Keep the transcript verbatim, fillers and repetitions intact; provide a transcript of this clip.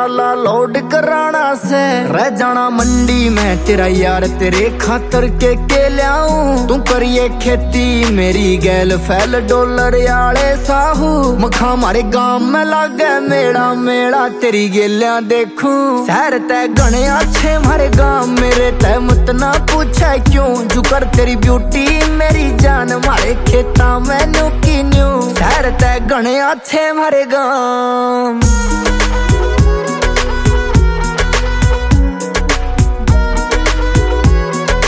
ट्राला load कराना से रह जाना मंडी में तेरा यार, तेरे खातर के के लियाऊं। तू करिए खेती मेरी गैल फैल डॉलर आले साहू। मखा मारे गांव में लागे मेड़ा मेड़ा तेरी गेलियां देखूं। शहर तय गणे अच्छे मारे गांव मेरे तय मत ना पूछे क्यों। जुकर तेरी ब्यूटी मेरी जान मारे खेता में न्यू की न्यू। शहर तय गणे अच्छे मारे गांव।